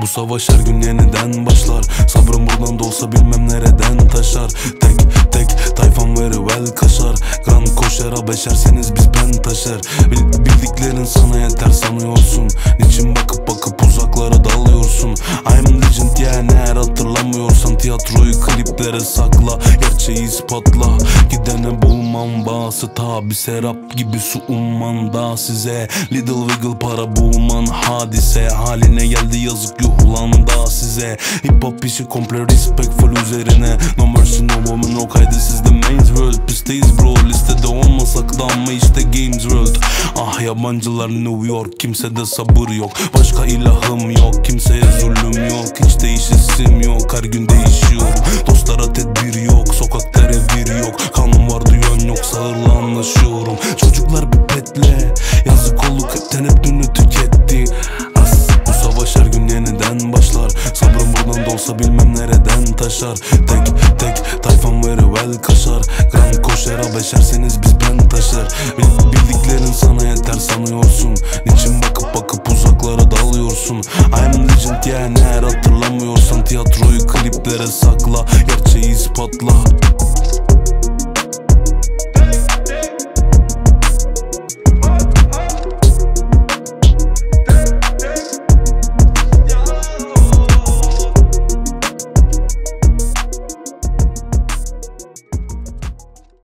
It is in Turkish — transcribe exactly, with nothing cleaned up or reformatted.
Bu savaş her gün yeniden başlar. Sabrım buradan da olsa bilmem nereden taşar. Tek tek tayfam very well kaşar. Grand koşera beşerseniz biz ben taşır. Bil, bildiklerin sana yeter sanıyorsun. Niçin bakıp bakıp uzaklara dalıyorsun? I'm legend yani eğer hatırlamıyorsan. Tiyatroyu kliplere sakla, gerçeği ispatla. Gidene bulmam bağısı tabi serap gibi su umman da size. Little wiggle para bulman hadise haline geldi yazık yuhlan da size. Hip hop işi komple respectful üzerine. No mercy no woman no kaydı sizde main world. Pisteyiz bro listede olmasak da ama işte games world. Ah yabancılar New York kimsede sabır yok. Başka ilahım yok kimseye zulüm yok. Hiç değişisim yok her gün değişiyorum. Dostlara tedbir yok sokakta revir yok. Kanun var duyan yok sağırla anlaşıyorum. Çocuklar bir petle yazık olduk hepten hep dünü tüketti. As bu savaş her gün yeniden başlar. Sabrım buradan da olsa bilmem nereden taşar. Tek tek tayfam very well kaşar. Grand koşera beşerseniz biz ben taşır. Bil, bildiklerin sana yeter sanıyorsun. Niçin bakıp bakıp uzaklara dalıyorsun? I'm legend yani eğer hatırlamıyorsan. Tiyatroyu kliplere sakla, gerçeği ispatla.